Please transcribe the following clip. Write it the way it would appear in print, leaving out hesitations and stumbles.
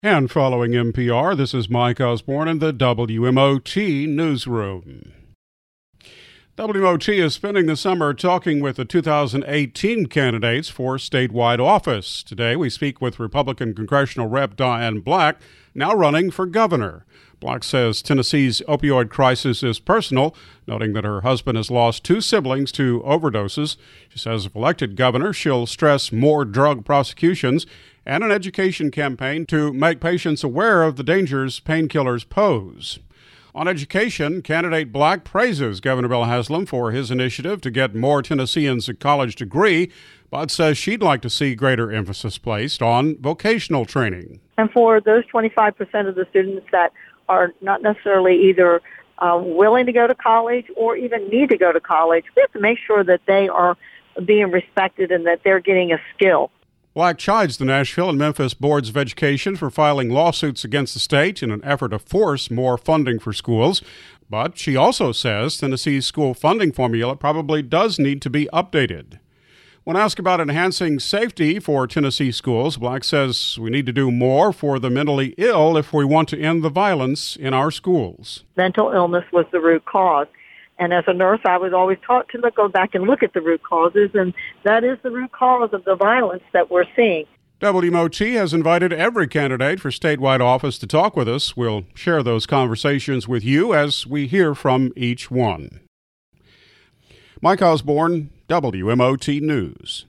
And following NPR, this is Mike Osborne in the WMOT newsroom. WMOT is spending the summer talking with the 2018 candidates for statewide office. Today we speak with Republican Congressional Rep Diane Black, now running for governor. Black says Tennessee's opioid crisis is personal, noting that her husband has lost two siblings to overdoses. She says if elected governor, she'll stress more drug prosecutions and an education campaign to make patients aware of the dangers painkillers pose. On education, candidate Black praises Governor Bill Haslam for his initiative to get more Tennesseans a college degree, but says she'd like to see greater emphasis placed on vocational training. And for those 25% of the students that are not necessarily either willing to go to college or even need to go to college, we have to make sure that they are being respected and that they're getting a skill. Black chides the Nashville and Memphis Boards of Education for filing lawsuits against the state in an effort to force more funding for schools. But she also says Tennessee's school funding formula probably does need to be updated. When asked about enhancing safety for Tennessee schools, Black says we need to do more for the mentally ill if we want to end the violence in our schools. Mental illness was the root cause. And as a nurse, I was always taught to go back and look at the root causes, and that is the root cause of the violence that we're seeing. WMOT has invited every candidate for statewide office to talk with us. We'll share those conversations with you as we hear from each one. Mike Osborne, WMOT News.